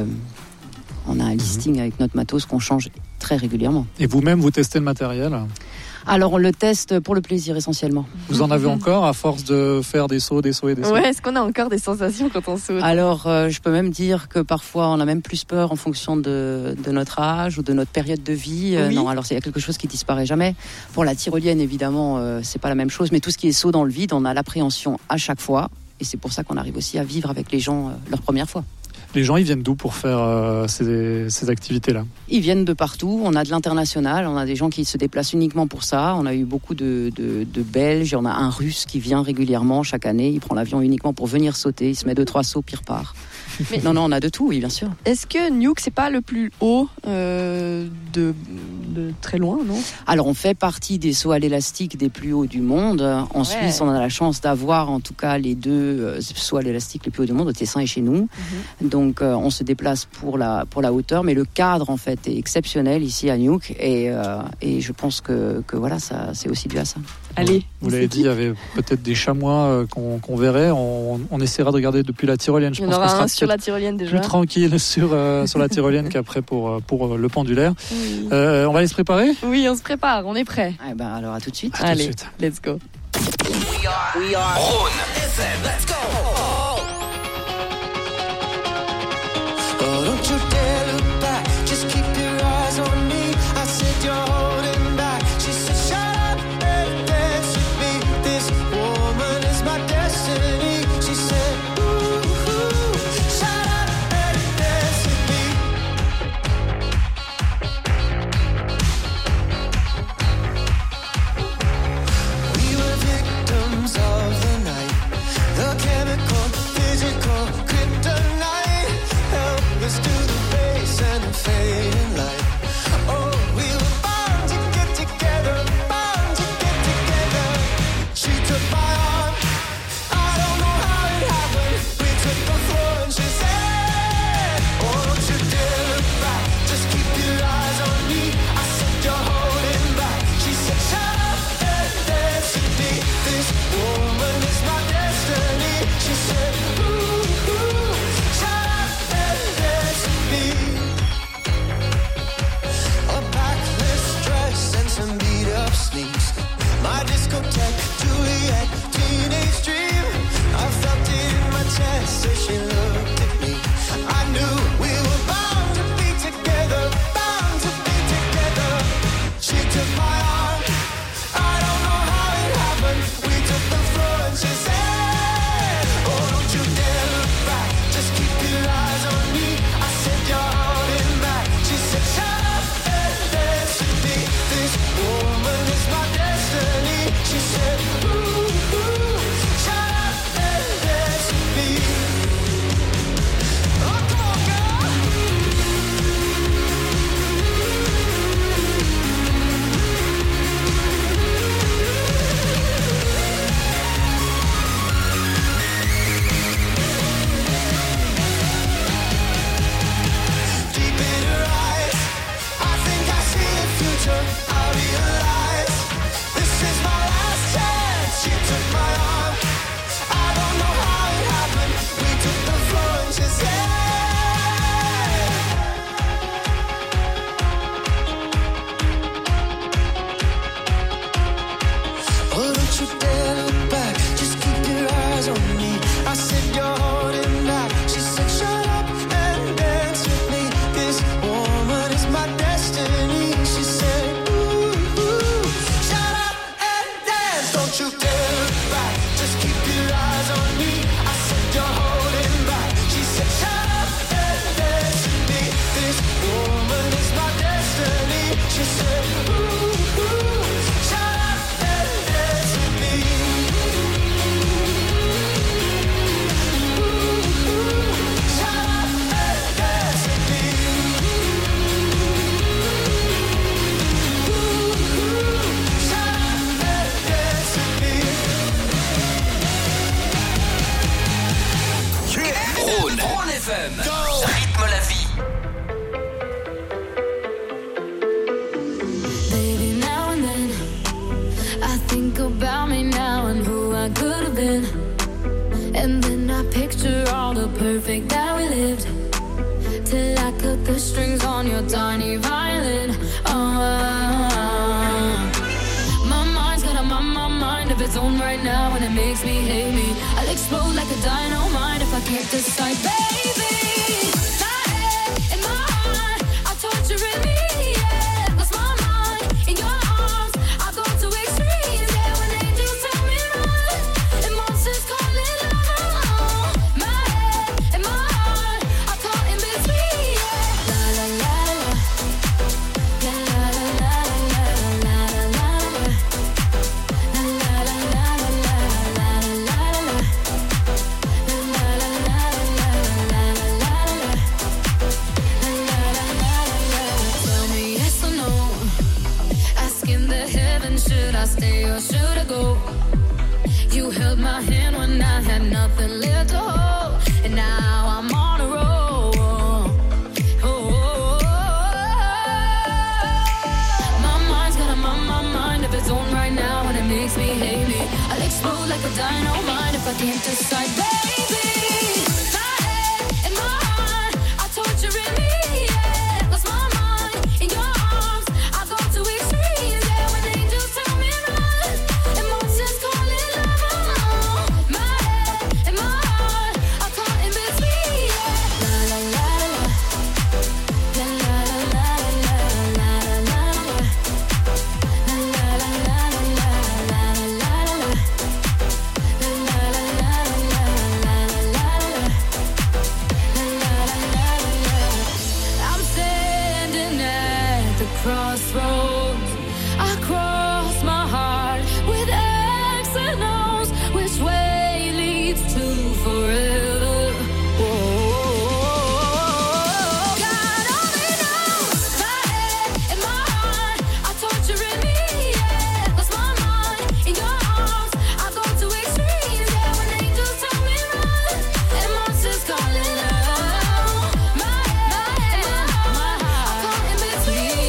on a un listing avec notre matos qu'on change très régulièrement. Et vous-même, vous testez le matériel ? Alors, on le teste pour le plaisir essentiellement. Vous en avez encore à force de faire des sauts, des sauts et des sauts ? Ouais, est-ce qu'on a encore des sensations quand on saute ? Alors, euh, je peux même dire que parfois, on a même plus peur en fonction de, de notre âge ou de notre période de vie. Euh, oui. Non, alors, il y a quelque chose qui disparaît jamais. Pour la tyrolienne, évidemment, euh, c'est pas la même chose. Mais tout ce qui est saut dans le vide, on a l'appréhension à chaque fois. Et c'est pour ça qu'on arrive aussi à vivre avec les gens euh, leur première fois. Les gens, ils viennent d'où pour faire euh, ces, ces activités-là ? Ils viennent de partout. On a de l'international. On a des gens qui se déplacent uniquement pour ça. On a eu beaucoup de, de, de Belges. On a un Russe qui vient régulièrement chaque année. Il prend l'avion uniquement pour venir sauter. Il se met deux, trois sauts, puis repart. Mais non, non, on a de tout, oui, bien sûr. Est-ce que Nuuk, c'est pas le plus haut euh, de, de très loin, non ? Alors, on fait partie des sauts à l'élastique des plus hauts du monde. En ouais. Suisse, on a la chance d'avoir, en tout cas, les deux euh, sauts à l'élastique les plus hauts du monde, au Tessin et chez nous. Mm-hmm. Donc, euh, on se déplace pour la, pour la hauteur, mais le cadre, en fait, est exceptionnel ici à Nuuk. Et, euh, et je pense que, que voilà, ça, c'est aussi dû à ça. Allez, vous l'avez dit, il y avait peut-être des chamois euh, qu'on, qu'on verrait. On, on essaiera de regarder depuis la tyrolienne. Je il y en pense aura qu'on sera un sur la tyrolienne déjà. Plus tranquille sur, euh, sur la tyrolienne qu'après pour, pour le pendulaire. Oui. Euh, on va aller se préparer ? Oui, on se prépare, on est prêt. Eh ben, alors à tout de suite. À Allez, tout de suite. Let's go. We are, we are Rhône F M, let's go. Oh, don't you dare look back, just keep your eyes on me. I said you're holding back. She said shut up and dance with me. This woman is my destiny. She said ooh, ooh, shut up and dance with me. We were victims of the night, the chemical, physical kryptonite. Helpless to the base and is my destiny. She said, ooh, ooh, shut up and dance. Don't you dare look back, just keep your eyes on me. I said you're holding back. She said, shut up and dance with me. This woman is my destiny. She said, ooh, ooh, shut up and dance with me. Ooh, ooh, shut up and dance with me. Ooh, ooh, shut up and dance with me. Rhône. Rhône F M. Rythme la vie. Baby, now and then I think about me now and who I could have been. And then I picture all the perfect that we lived. Till I cut the strings on your tiny violin. Oh, my mind's got a mind, my mind of its own right now, and it makes me hate me. I'll explode like a dynamite if I can't decide, baby. My head and my heart are torturing me. Yeah, lost my mind in your arms. I go to extremes. Yeah, when angels tell me run and monsters call it love. My head and my heart are caught in between. Yeah, la la la la, la la la la la la la. Tell me yes or no. Asking the heavens, should I stay or should I go? You held my hand when I had nothing left to hold, and now I'm on a roll. Oh, my mind's got a mind, my mind of its own right now, and it makes me hate me. I'll explode like a dynamite if I can't decide, baby. My head and my heart are torturing me. Yeah, lost my mind in your arms. I go to extremes. Yeah, when angels tell me run and monsters call it love. My head and my heart are caught in between. Yeah, la la la la, la la la la la la la la. La la la la la la la la la. I'm standing at the crossroads. I cross my heart with X and O's. Which way leads to forever? Whoa. God only knows. My head and my heart are torturing me. Yeah, lost my mind in your arms. I go to extremes. Yeah, when angels tell me run and monsters call it love. My head and my heart are caught in between.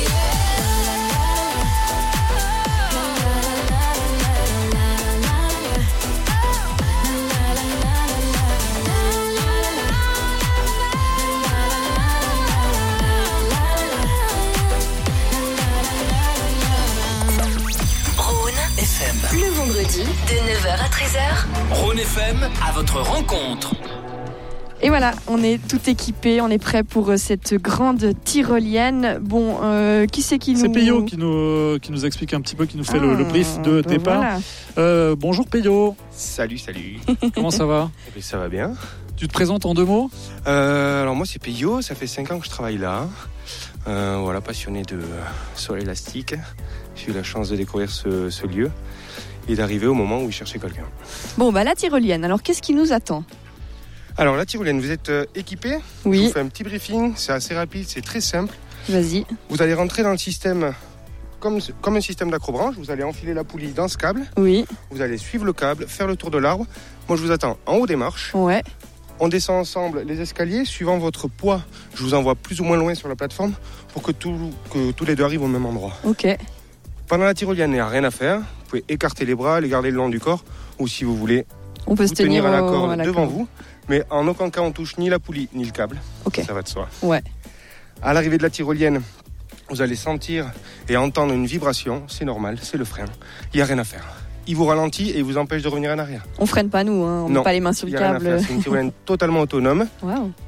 Rhône F M. Le vendredi, de neuf heures à treize heures. Rhône F M à votre rencontre. Et voilà, on est tout équipé, on est prêt pour euh, cette grande tyrolienne. Bon, euh, qui c'est qui nous... C'est Peyo qui nous, qui nous explique un petit peu, qui nous fait ah, le, le brief de ben départ. Voilà. Euh, bonjour Peyo. Salut, salut. Comment ça va? Eh bien, ça va bien. Tu te présentes en deux mots? euh, Alors moi c'est Peyo, ça fait cinq ans que je travaille là. Euh, voilà, passionné de sol élastique. J'ai eu la chance de découvrir ce, ce lieu et d'arriver au moment où il cherchait quelqu'un. Bon, bah la tyrolienne, alors qu'est-ce qui nous attend? Alors la tyrolienne, vous êtes euh, équipé? Oui. Je vous fais un petit briefing, c'est assez rapide, c'est très simple. Vas-y. Vous allez rentrer dans le système comme, comme un système d'accrobranche. Vous allez enfiler la poulie dans ce câble. Oui. Vous allez suivre le câble, faire le tour de l'arbre. Moi je vous attends en haut des marches. Ouais. On descend ensemble les escaliers, suivant votre poids. Je vous envoie plus ou moins loin sur la plateforme pour que, tout, que tous les deux arrivent au même endroit. Ok. Pendant la tyrolienne, il n'y a rien à faire. Vous pouvez écarter les bras, les garder le long du corps, ou si vous voulez, on peut vous se tenir, tenir à la au... corde à la devant corde. vous. Mais en aucun cas, on touche ni la poulie, ni le câble. Ok. Ça va de soi. Ouais. À l'arrivée de la tyrolienne, vous allez sentir et entendre une vibration. C'est normal, c'est le frein. Il n'y a rien à faire. Il vous ralentit et il vous empêche de revenir en arrière. On freine pas nous, hein. On met pas les mains sur le y a rien à câble. faire. C'est une tyrolienne totalement autonome. Wow.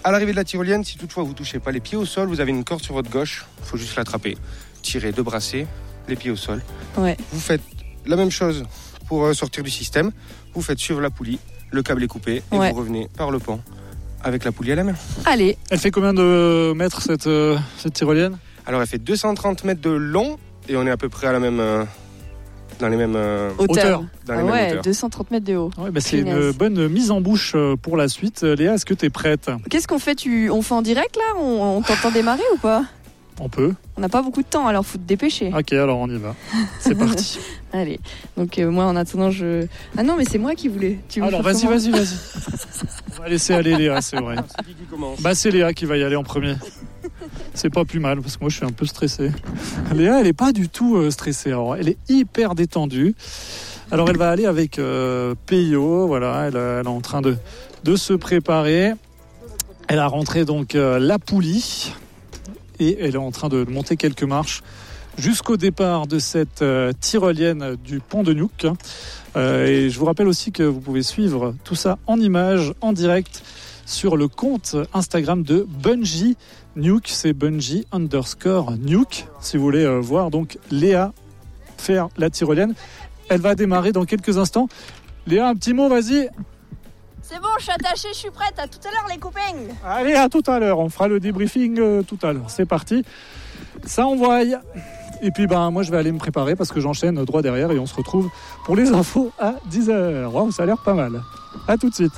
À l'arrivée de la tyrolienne, si toutefois vous touchez pas les pieds au sol, vous avez une corde sur votre gauche, il faut juste l'attraper. Tirer deux brassées, les pieds au sol. Ouais. Vous faites la même chose pour euh, sortir du système. Vous faites suivre la poulie, le câble est coupé et Ouais. vous revenez par le pont avec la poulie à la main. Allez. Elle fait combien de mètres cette, euh, cette tyrolienne? Alors elle fait deux cent trente mètres de long et on est à peu près à la même, euh, dans les mêmes euh, Hauteur. Dans les Ah mêmes ouais, hauteurs. deux cent trente mètres de haut. Ouais, bah, c'est une Punaise. bonne mise en bouche euh, pour la suite. Euh, Léa, est-ce que tu es prête? Qu'est-ce qu'on fait tu... On fait en direct là? On, on t'entend démarrer ou pas? On peut. On n'a pas beaucoup de temps, alors faut te dépêcher. Ok, alors on y va. C'est parti. Allez. Donc euh, moi en attendant je... Ah non mais c'est moi qui voulais. Tu veux Alors faire vas-y, comment vas-y, vas-y. On va laisser aller Léa, c'est vrai. C'est qui qui commence? Bah c'est Léa qui va y aller en premier. C'est pas plus mal parce que moi je suis un peu stressé. Léa, elle est pas du tout euh, stressée. Alors, elle est hyper détendue. Alors elle va aller avec euh, Peyo. Voilà, elle, elle est en train de, de se préparer. Elle a rentré donc euh, la poulie et elle est en train de monter quelques marches jusqu'au départ de cette euh, tyrolienne du pont de Newk. Euh, et je vous rappelle aussi que vous pouvez suivre tout ça en images, en direct, sur le compte Instagram de Bungee Newk. C'est Bungee underscore Newk. Si vous voulez euh, voir donc Léa faire la tyrolienne. Elle va démarrer dans quelques instants. Léa, un petit mot, vas-y. C'est bon, je suis attachée, je suis prête. À tout à l'heure, les copains. Allez, à tout à l'heure. On fera le débriefing euh, tout à l'heure. C'est parti. Ça envoie. Et puis, ben, moi, je vais aller me préparer parce que j'enchaîne droit derrière et on se retrouve pour les infos à dix heures. Wow, ça a l'air pas mal. À tout de suite.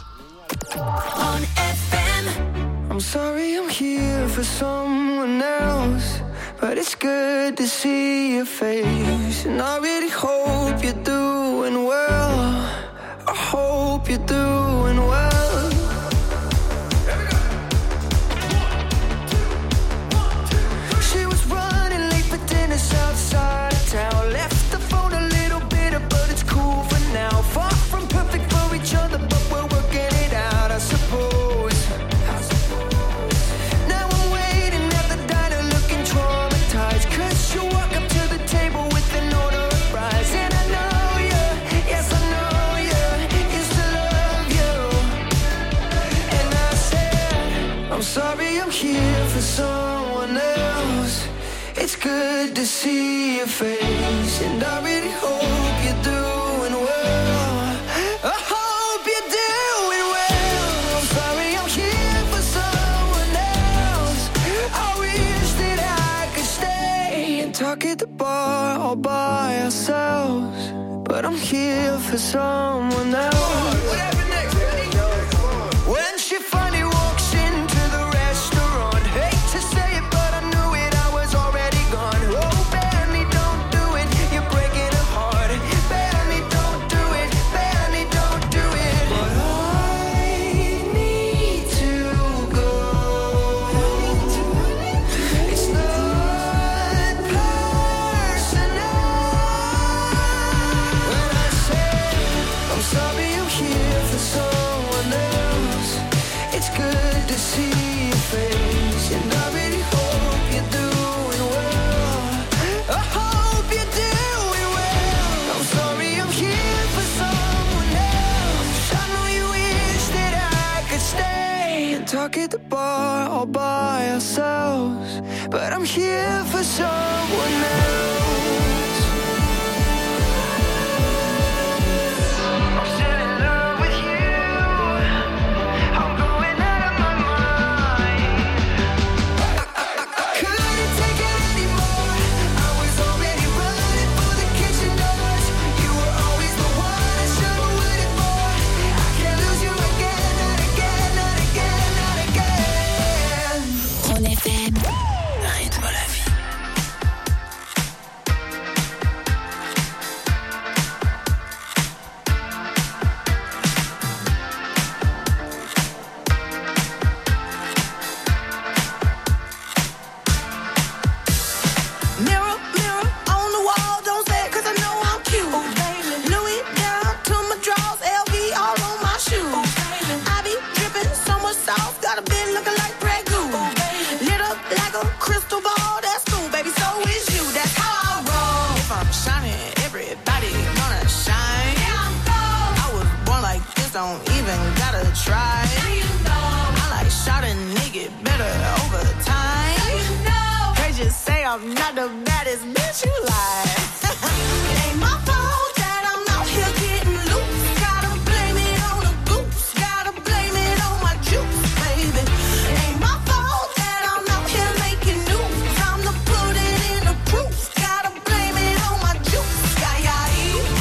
I'm sorry I'm here for someone else, but it's good to see your face. And I really hope you're doing well. I hope you're doing well. She was running late for dinner outside of town. Left the phone a little bitter, but it's cool for now. Far from perfect for each other, but we're working it out, I suppose. Now I'm waiting at the diner looking traumatized, 'cause you walk up to the table with an order of fries. And I know you, yes I know you, used to love you. And I said, I'm sorry I'm here for someone else. It's good to see your face, and I really hope you're doing well. I hope you're doing well. I'm sorry I'm here for someone else. I wish that I could stay and talk at the bar all by ourselves, but I'm here for someone else. When she finally walks into the restaurant, hate to say it, but I knew it, I was already gone. Oh, Benny, don't do it, you're breaking her heart. Benny, don't do it, Benny, don't do it. But I need to go. It's not personal. When I say I'm sorry I'm here for someone else, it's good to see your face, and I really hope you're doing well. I hope you're doing well. I'm sorry I'm here for someone else. I know you wish that I could stay and talk at the bar all by ourselves, but I'm here for someone else. I'm still in love with you. I'm going out of my mind. I couldn't take it anymore. I was already running for the kitchen doors. You were always the one I should have waited for. I can't lose you again, not again, not again, not again. Ron F M. Rythme la vie. say I'm not the baddest bitch you like. It ain't my fault that I'm out here getting loose. Gotta blame it on the goose. Gotta blame it on my juice, baby. It ain't my fault that I'm out here making news. I'm the put it in the proof. Gotta blame it on my juice. Yeah, yeah,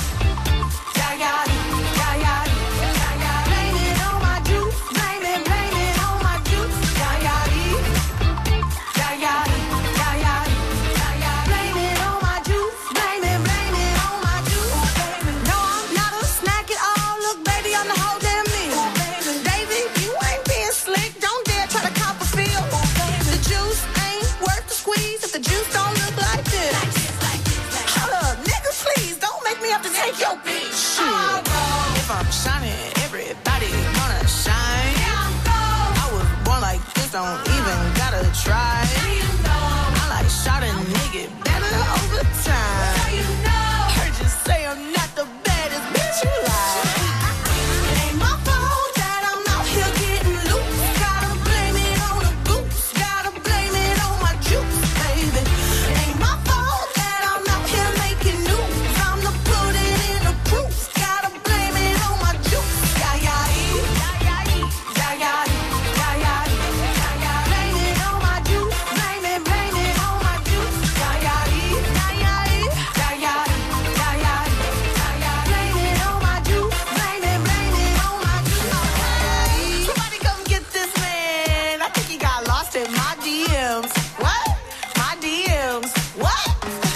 yeah, yeah, yeah, yeah. Blame it on my juice. Blame it, blame it on my juice. Yeah, yeah, yeah, yeah, yeah, yeah. Blame it on my juice. Blame it, blame it on my juice, baby. No, I'm not a snack at all. Look, baby, I'm the whole damn meal. Baby, you ain't being slick. Don't dare try to cop a feel. The juice ain't worth the squeeze if the juice don't look like this. Hold up, nigga, please don't make me have to take your bitch. Shit. If I'm shining, everybody gonna shine. I was born like this, don't even gotta try. I like shot a nigga better over time. Heard you say I'm not the baddest bitch you like. It ain't my fault that I'm out here getting loose. Gotta blame it on the goose. Gotta blame it on my juice, baby. It ain't my fault that I'm out here making news. I'm the put it in the proof. Gotta blame it on my juice. Yeah, yeah, yeah, yeah, yeah, yeah, yeah, yeah. Blame it on my juice. Blame it, blame it on my juice. Yeah, yeah, yeah, yeah, yeah, yeah, yeah, yeah. Blame it on my juice. Blame it, blame it on my juice. Somebody come get this man. I think he got lost in my D Ms. What? My D Ms. What?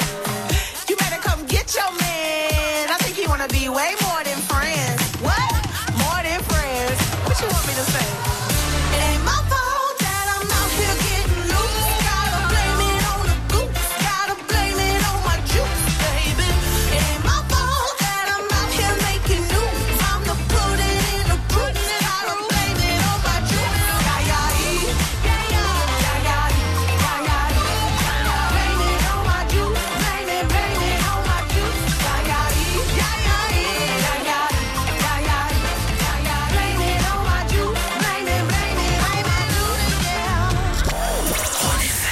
You better come get your man. I think he wanna be way more than friends. What? More than friends. What you want me to say? It ain't my fault that I'm out here getting loose. Gotta blame it on the goose. Gotta blame it on my juice, baby. It ain't my fault that I'm out here making news. I'm the put it in the proof. Gotta blame it on my juice. Yeah, yeah, yeah, yeah, yeah, yeah, yeah, yeah. Blame it on my juice. Blame it, blame it on my juice. Yeah, yeah, yeah, yeah, yeah, yeah, yeah, yeah. Blame it on my juice. Blame it, blame it on my juice. Yeah.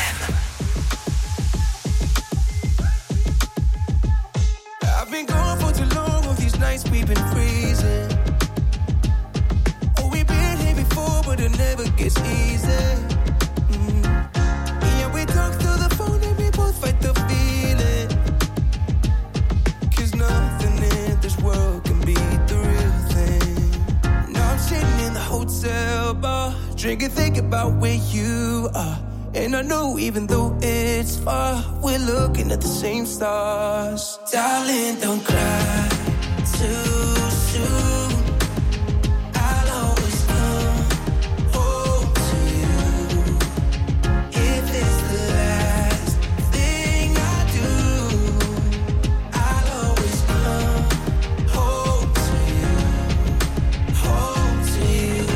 I've been gone for too long, all these nights we've been freezing. Oh, we've been here before, but it never gets easy. Mm. Yeah, we talk through the phone and we both fight the feeling. Cause nothing in this world can beat the real thing. Now I'm sitting in the hotel bar, drinking, thinking about where you are. And I know even though it's far, we're looking at the same stars. Darling, don't cry too soon. I'll always come home to you. If it's the last thing I do, I'll always come home to you. Home to you.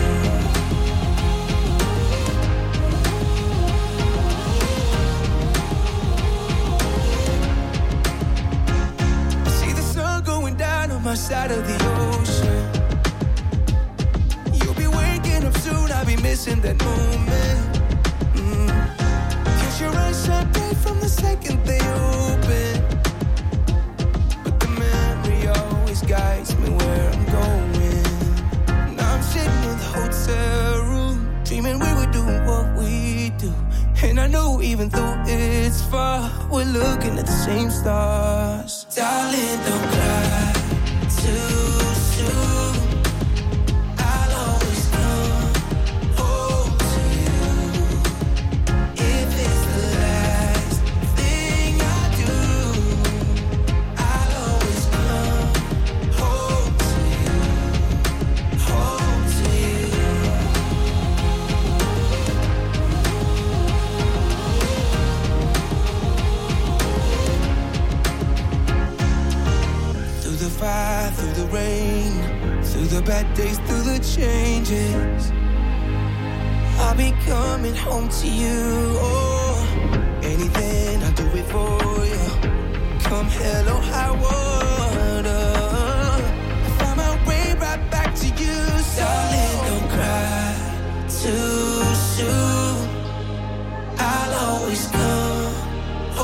See the sun going down on my side of the ocean. You'll be waking up soon, I'll be missing that moment. Mm. Cause your eyes shine bright from the second they open. But the memory always guides me where I'm going. Now I'm sitting in the hotel room, dreaming we were doing what we do. And I know even though it's far, we're looking at the same stars. Darling, don't cry too soon. I'll always come home to you. If it's the last thing I do, I'll always come home to you. Home to you. Through the fire, through the rain, through the bad days, through the changes, I'll be coming home to you. Oh, anything I'll do it for you. Come hell or high water, I find my way right back to you. Darling, don't cry too soon. I'll always come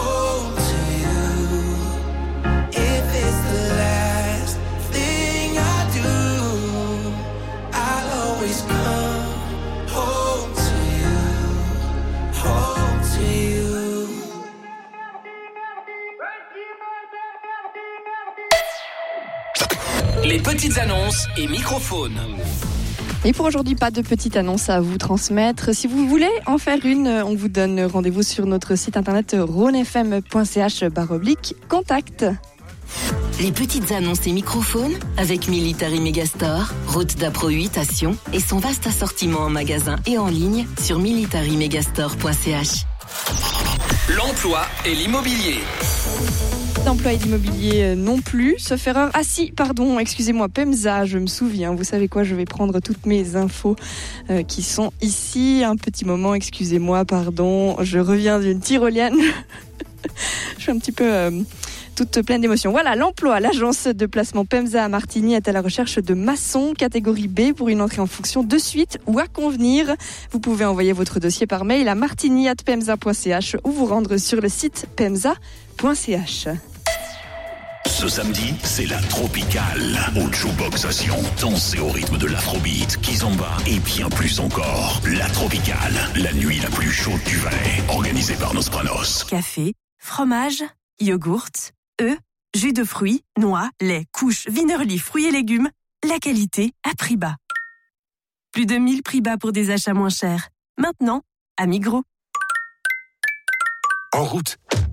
Les petites annonces et microphones. Et pour aujourd'hui, pas de petite annonce à vous transmettre. Si vous voulez en faire une, on vous donne rendez-vous sur notre site internet rhônefm point c h barre oblique contact. Les petites annonces et microphones avec Military Megastore, route d'Apro huit à Sion et son vaste assortiment en magasin et en ligne sur military megastore point c h. L'emploi et l'immobilier. D'emploi et d'immobilier non plus, sauf erreur. Ah si, pardon, excusez-moi, PEMSA, je me souviens. Vous savez quoi, je vais prendre toutes mes infos euh, qui sont ici. Un petit moment, excusez-moi, pardon. Je reviens d'une tyrolienne. Je suis un petit peu... Euh, toute pleine d'émotions. Voilà, l'emploi. L'agence de placement PEMSA à Martigny est à la recherche de maçons catégorie B pour une entrée en fonction de suite ou à convenir. Vous pouvez envoyer votre dossier par mail à martigny arobase pemsa point c h ou vous rendre sur le site pemsa point c h. Ce samedi, c'est la Tropicale au Jukebox à Sion. Dansez au rythme de l'Afrobeat, Kizomba et bien plus encore. La Tropicale, la nuit la plus chaude du Valais, organisée par Nostranos. Café, fromage, yogourt, œufs, jus de fruits, noix, lait, couches, vinerlis, fruits et légumes. La qualité à prix bas. Plus de mille prix bas pour des achats moins chers. Maintenant, à Migros. En route.